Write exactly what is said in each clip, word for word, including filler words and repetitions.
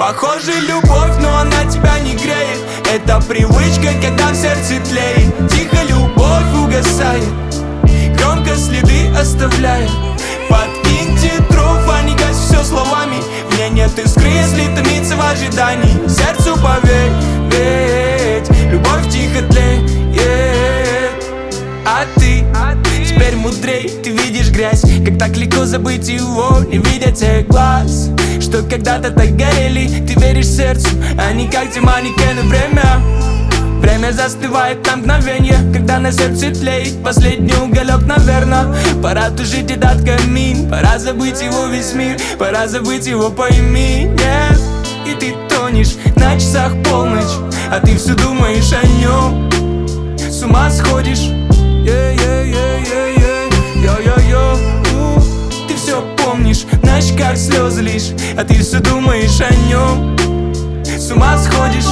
Похоже, любовь, но она тебя не греет. Это привычка, когда в сердце тлеет. Тихо любовь угасает, громко следы оставляет. Подкиньте дров, а не гась все словами. В ней нет искры, если томится в ожидании. Сердцу поверь, ведь любовь тихо тлеет. А ты теперь мудрей, ты видишь грязь. Как так легко забыть его, не видя тех глаз, что когда-то так горели. Ты веришь сердцу, а не как те манекены. Время Время застывает на мгновенье, когда на сердце тлеет последний уголек, наверно. Пора тушить этот камин, пора забыть его весь мир, пора забыть его, пойми, нет. И ты тонешь на часах полночь, а ты все думаешь о нем. С ума сходишь, йо-йо-йо-йо, ты все помнишь, на щеках слезы лишь, а ты все думаешь о нем. С ума сходишь.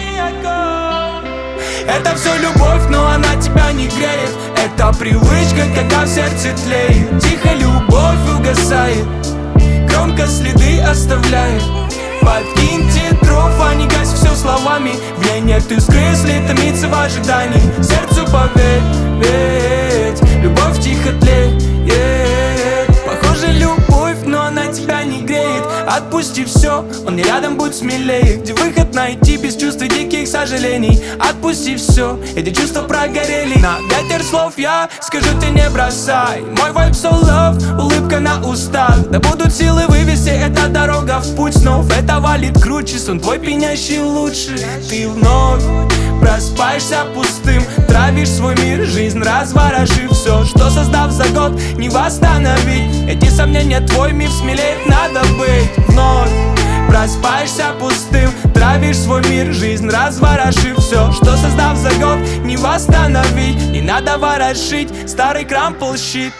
Это все любовь, но она тебя не греет. Это привычка, когда в сердце тлеет. Тихо любовь угасает, громко следы оставляет. Подкиньте дров, а не гась все словами. В ней нет искры, если томится в ожидании. Сердцу поверь, ведь любовь тихо тлеет. Похоже, любовь, но она тебя не греет. Отпусти все, он не рядом, будь смелее. Где выход найти без чувств и диких сожалений? Отпусти все, эти чувства прогорели. На ветер слов я скажу, ты не бросай. Мой vibe so love, улыбка на устах. Да будут силы вывести, эта дорога в путь снов. Это валит круче, сон твой пьянящий лучше. Ты вновь проспаешься пустым, травишь свой мир, жизнь разворошив все, что создав за год, не восстановить. Эти сомнения, твой мир смелеть надо быть. Вновь проспаешься пустым, травишь свой мир, жизнь разворошив все, что создав за год, не восстановить. Не надо ворошить старый крампл щит.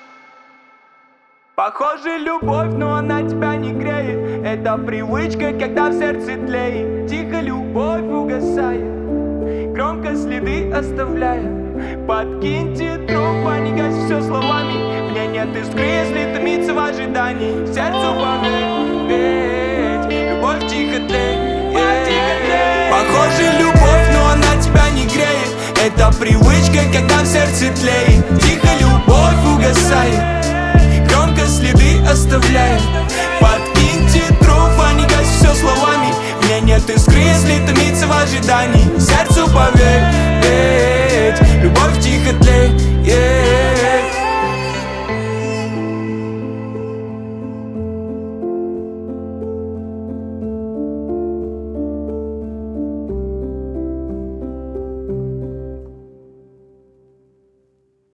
Похоже, любовь, но она тебя не греет. Это привычка, когда в сердце тлеет. Тихо любовь угасает, громко следы оставляет. Подкиньте дров, а не гась все словами. В ней нет искры, если томится в ожидании. Сердцу поверь, ведь любовь тихо тлеет. Похоже, любовь, но она тебя не греет. Это привычка, когда в сердце тлеет. Тихо любовь угасает, громко следы оставляет. Подкиньте дров, а не гась все словами. В ней нет искры, если томится в ожидании. Сердцу поверь,